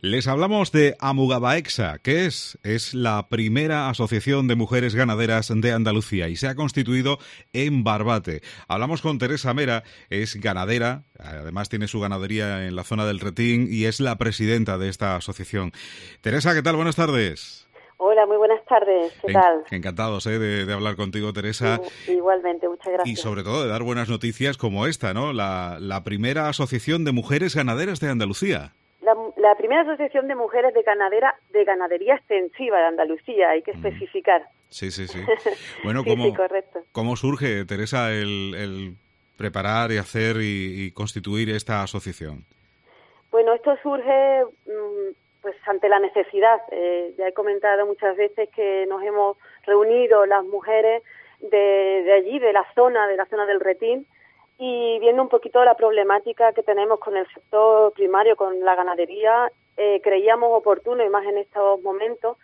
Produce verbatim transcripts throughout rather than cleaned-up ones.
Les hablamos de Amugabaexa. ¿Qué es? Es la primera asociación de mujeres ganaderas de Andalucía y se ha constituido en Barbate. Hablamos con Teresa Mera, es ganadera, además tiene su ganadería en la zona del Retín y es la presidenta de esta asociación. Teresa, ¿qué tal? Buenas tardes. Hola, muy buenas tardes. ¿Qué tal? Encantados ¿eh? de, de hablar contigo, Teresa. Igualmente, muchas gracias. Y sobre todo de dar buenas noticias como esta, ¿no? La, la primera asociación de mujeres ganaderas de Andalucía. La, la primera asociación de mujeres de ganadera de ganadería extensiva de Andalucía, hay que especificar. Mm. Sí, sí, sí. Bueno, sí, ¿cómo, sí, correcto. ¿cómo surge, Teresa, el, el preparar y hacer y, y constituir esta asociación? Bueno, esto surge mmm, pues ante la necesidad. Eh, ya he comentado muchas veces que nos hemos reunido las mujeres de, de allí, de la zona, de la zona del Retín, y viendo un poquito la problemática que tenemos con el sector primario, con la ganadería, eh, creíamos oportuno, y más en estos momentos,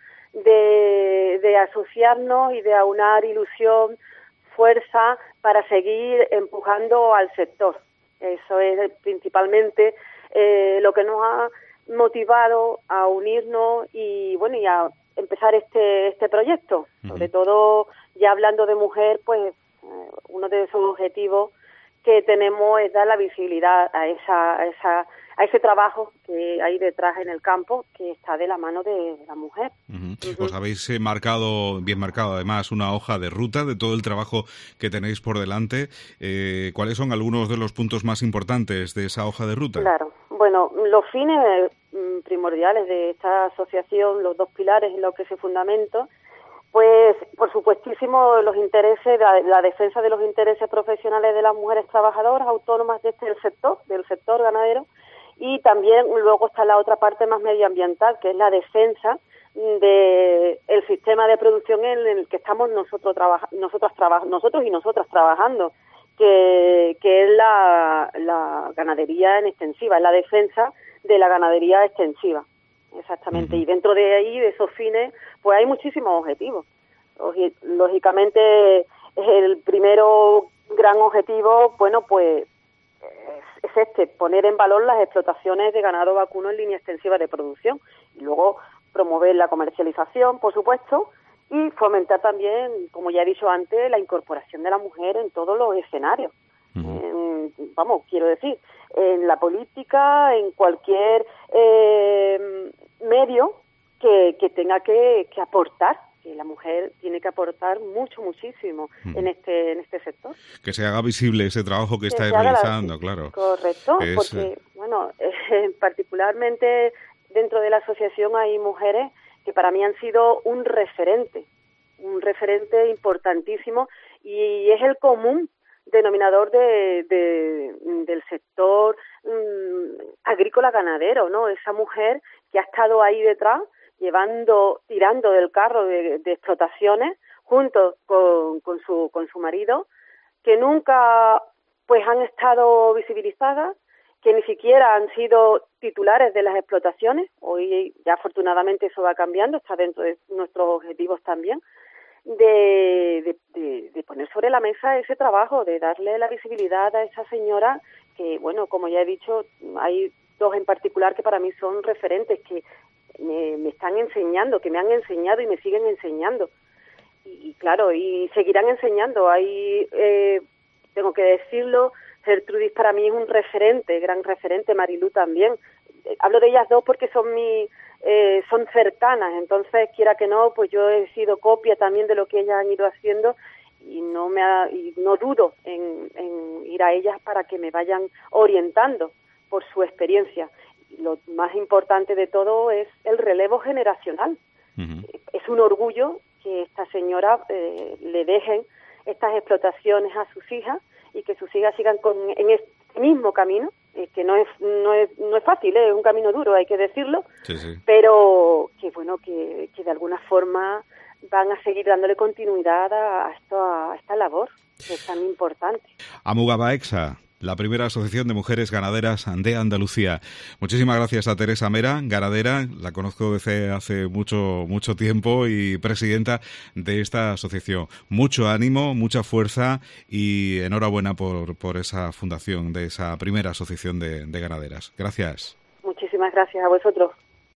de, de asociarnos y de aunar ilusión, fuerza, para seguir empujando al sector. Eso es principalmente eh, lo que nos ha motivado a unirnos y bueno y a empezar este este proyecto. Uh-huh. Sobre todo, ya hablando de mujer, pues eh, uno de esos objetivos que tenemos es dar la visibilidad a esa a esa a ese trabajo que hay detrás en el campo, que está de la mano de la mujer. Uh-huh. Uh-huh. Os habéis eh, marcado, bien marcado además, una hoja de ruta de todo el trabajo que tenéis por delante. Eh, ¿Cuáles son algunos de los puntos más importantes de esa hoja de ruta? Claro, bueno, los fines mm, primordiales de esta asociación, los dos pilares en los que se fundamenta, pues, por supuestísimo, los intereses, la, la defensa de los intereses profesionales de las mujeres trabajadoras autónomas de este del sector, del sector ganadero, y también luego está la otra parte más medioambiental, que es la defensa de el sistema de producción en el que estamos nosotros trabaja, nosotras traba, nosotros y nosotras trabajando, que, que es la, la ganadería en extensiva, es la defensa de la ganadería extensiva. Exactamente, uh-huh. Y dentro de ahí, de esos fines, pues hay muchísimos objetivos. Lógicamente, el primero gran objetivo, bueno, pues es, es este, poner en valor las explotaciones de ganado vacuno en línea extensiva de producción. Y luego promover la comercialización, por supuesto, y fomentar también, como ya he dicho antes, la incorporación de la mujer en todos los escenarios. Uh-huh. En, vamos, quiero decir, en la política, en cualquier eh, medio que, que tenga que, que aportar, que la mujer tiene que aportar mucho, muchísimo uh-huh. en este en este sector. Que se haga visible ese trabajo que, que estáis realizando, claro. Correcto, es, porque, bueno, eh, particularmente dentro de la asociación hay mujeres que para mí han sido un referente, un referente importantísimo, y es el común denominador de, de del sector um, agrícola ganadero, ¿no? Esa mujer que ha estado ahí detrás, llevando, tirando del carro de, de explotaciones, junto con, con su con su marido, que nunca pues han estado visibilizadas, que ni siquiera han sido titulares de las explotaciones. Hoy ya afortunadamente eso va cambiando, está dentro de nuestros objetivos también, de, de, de, de poner sobre la mesa ese trabajo, de darle la visibilidad a esa señora que, bueno, como ya he dicho, hay dos en particular que para mí son referentes, que me, me están enseñando, que me han enseñado y me siguen enseñando. Y, y claro, y seguirán enseñando. Hay, eh, tengo que decirlo, Gertrudis para mí es un referente, gran referente, Marilú también. Hablo de ellas dos porque son mi, eh, son cercanas, entonces quiera que no, pues yo he sido copia también de lo que ellas han ido haciendo y no me ha, y no dudo en, en ir a ellas para que me vayan orientando por su experiencia. Y lo más importante de todo es el relevo generacional. Uh-huh. Es un orgullo que esta señora eh, le dejen estas explotaciones a sus hijas y que sus hijas sigan con, en este mismo camino, eh, que no es no es no es fácil, ¿eh? Es un camino duro, hay que decirlo, sí, sí. Pero que bueno, que, que de alguna forma van a seguir dándole continuidad a, a, esto, a esta labor que es tan importante. Amugabaexa, la primera asociación de mujeres ganaderas de Andalucía. Muchísimas gracias a Teresa Mera, ganadera, la conozco desde hace mucho mucho tiempo y presidenta de esta asociación. Mucho ánimo, mucha fuerza y enhorabuena por, por esa fundación de esa primera asociación de, de ganaderas. Gracias. Muchísimas gracias a vosotros.